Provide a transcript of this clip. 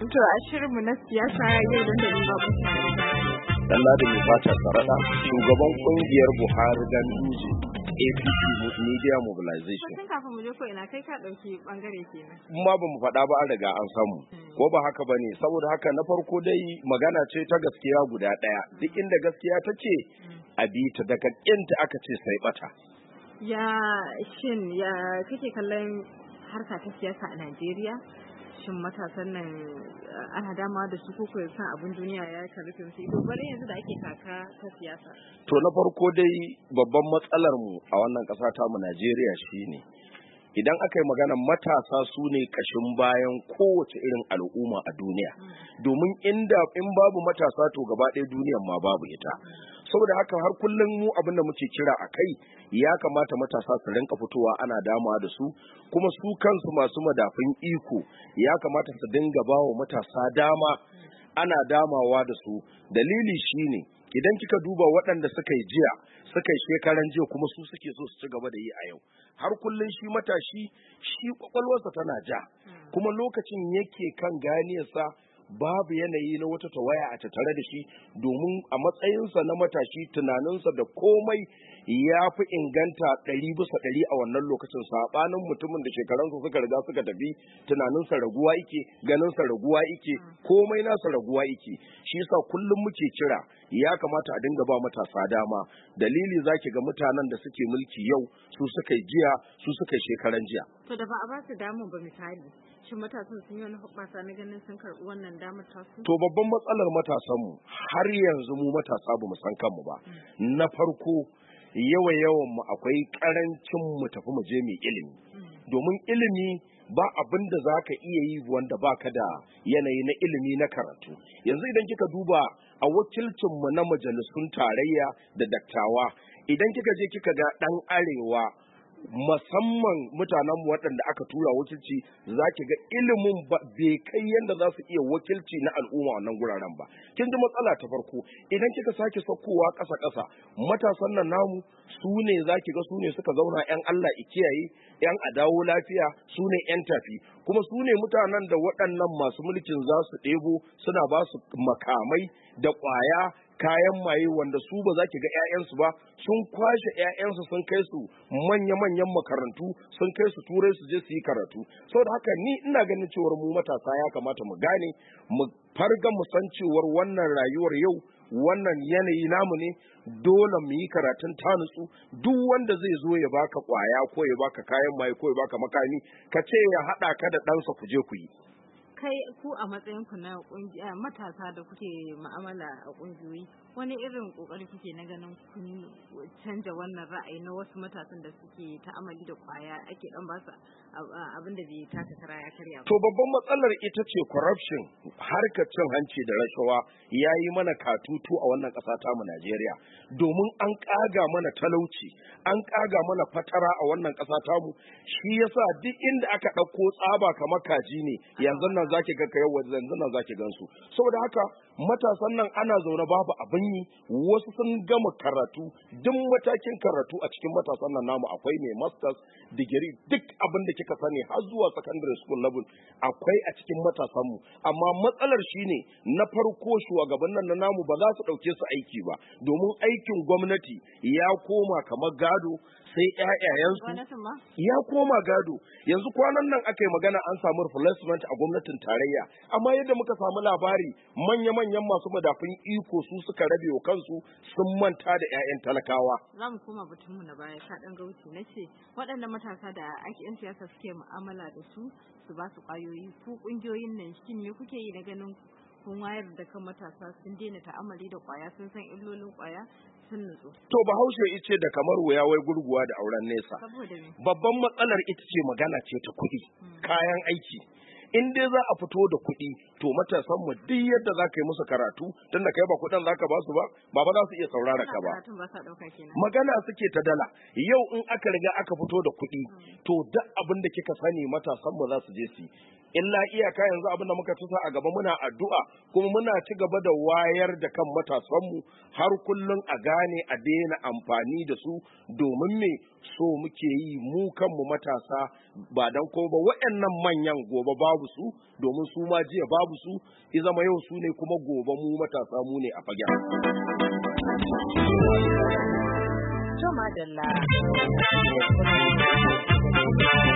To a shirinmu na siyasa yau da dare babu Dan Ladi mai fata sarada shugaban kungiyar Buhari Ganduje APC Media Mobilization. Tun kafin mu je ko ina kai ka dauki bangare kenan. Kuma ba mu faɗa ba an riga an samu. Ko ba haka bane saboda haka na farko dai magana ce ta gaskiya guda ɗaya. Duk inda gaskiya take a bi ta daga kinta aka ce sai bata. Ya kake kallon harka ta siyasa a Najeriya? Shin matasan nan ana dama da su koko san abin duniya ya karfe su ido bare yanzu da ake kaka ta siyasa? To na farko dai babban matsalar mu a wannan ƙasa ta mu Najeriya shine idan aka yi magana matasa su ne kashin bayan kowace irin al'umma a duniya domin in babu matasa to gaba ɗaya duniyan ma babu ita. Saboda haka har kullum mu abin da muke kira a kai ya kamata matasa su rinka fitowa ana damawa da su kuma su kansu masu madafin iko ya kamata su dinga bawa matasa dama ana damawa da su. Dalili shine idan kika duba waɗanda suka yi jiya suka yi shekaran jiya kuma su suke so su ci gaba da yi a yau. Har kullum shi matashi shi kwakwalwarsa tana ja kuma lokacin yake kan ganiyarsa babu yanayi na wata tawaya a tattare da shi domin a matsayinsa na matashi tunaninsa da komai ya fi inganta 100% a wannan lokacin saɓanin mutumin da shekaransa suka riga suka tafi tunaninsa raguwa yake ganinsa raguwa yake komai nasa raguwa yake shi yasa kullum muke kira ya kamata a dinga ba matasa dama. Dalili zaki ga mutanen da suke mulki yau su suka yi jiya su suka yi shekaran jiya. To da ba a ba su damu ba misali shin matasan sun yi wani hoɓɓasa na ganin sun karɓi wannan damar tasu? To babban matsalar matasanmu har yanzu mu matasa ba mu san kanmu ba. Na farko yawan mu akwai karancin mu tafi mu je mu ilimi. Domin ilimi ba abin da za ka iya yi wanda baka da yanayi na ilimi na karatu. Yanzu idan kika duba a wakilcinmu na majalisun tarayya da dattawa idan kika je kika ga ɗan arewa musamman mutanenmu waɗanda aka tura wakilci za ki ga ilimin bai kai yadda za su iya wakilci na al'umma wannan guraren ba. Kin ji matsala ta farko idan kika sake saukowa ƙasa matasan nan namu su ne za ki ga su ne suka zauna 'yan Allah ikiyaye 'yan adawo lafiya su ne 'yan tafi kuma su ne mutanen da waɗannan masu mulkin za su ɗebo suna ba su makamai da ƙwaya kayan maye wanda su ba za ki ga 'ya'yansu ba sun kwashe 'ya'yansu sun kai su manya-manyan makarantu sun kai su turai su je su yi karatu. Saboda haka ni ina ganin cewar mu matasa ya kamata mu gane mu farga mu san cewar wannan rayuwar yau wannan yanayi namu ne dole mu yi karatun tanutsu duk wanda zai zo ya baka kwaya ko ya baka kayan maye ko ya baka makami ka ce ya haɗa ka da ɗansa ku je ku yi. Kai ku a matsayin ku na matasa da kuke mu'amala a kungiyoyi wani irin kokari kuke na ganin kun canja wannan ra'ayi na wasu matasan da suke ta'amali da kwaya ake dan ba su abin da bai taka kara ya karya ba. To babban matsalar ita ce corruption harkar cin hanci da rashawa yayi mana katutu a wannan ƙasa ta mu Najeriya domin an kaga mana talauci an kaga mana fatara a wannan ƙasa ta mu shi yasa duk inda aka ɗauko tsaba kamar kaji ne yanzu nan zaki ga kai yanzu nan zaki gansu. Saboda haka matasan nan ana zaune babu abin yi wasu sun gama karatu duk matakin karatu a cikin matasan nan namu akwai mai masters degree duk abin da kika sani har zuwa secondary school level akwai a cikin matasan mu amma matsalar shine na farko shugabannin nan namu ba za su dauke su aiki ba domin aikin gwamnati ya koma kamar gado sai ƴaƴayensu ya koma gado. Yanzu kwanan nan aka yi magana an samu replacement a gwamnatin tarayya amma yadda muka samu labari manya-manyan masu madafin iko su suka rabe wa kansu sun manta da ƴaƴan talakawa. Za mu koma batunmu na baya ka ɗan gauci na ce waɗannan matasa da ake ƴan siyasa suke mu'amala da su ba su ƙwayoyi ku ƙungiyoyin nan shin me kuke yi na ganin kun wayar da kan matasa sun daina ta'amali da ƙwaya sun san illolin ƙwaya sun nutsu. To Bahaushe ice da kamar wuya wai gurguwa da auren nesa. Babban matsalar ita ce magana ce ta kuɗi, kayan aiki. In dai za a fito da kuɗi to matasan mu duk yadda za ka yi musu karatu tun da kai ba kuɗin za ka ba su ba za su iya saurara ka ba. Magana suke ta dala. Yau in aka riga aka fito da kuɗi to duk abin da kika sani matasan mu za su je su illa iyaka yanzu abin da muka tusa a gaba muna addu'a kuma muna ci gaba da wayar da kan matasanmu har kullum a gane a daina amfani da su domin me so muke yi mu kanmu matasa ba dan ko ba waɗannan manyan gobe babu su domin su ma jiya babu su i zama yau su ne kuma gobe mu matasa mu ne a fagen. Madalla.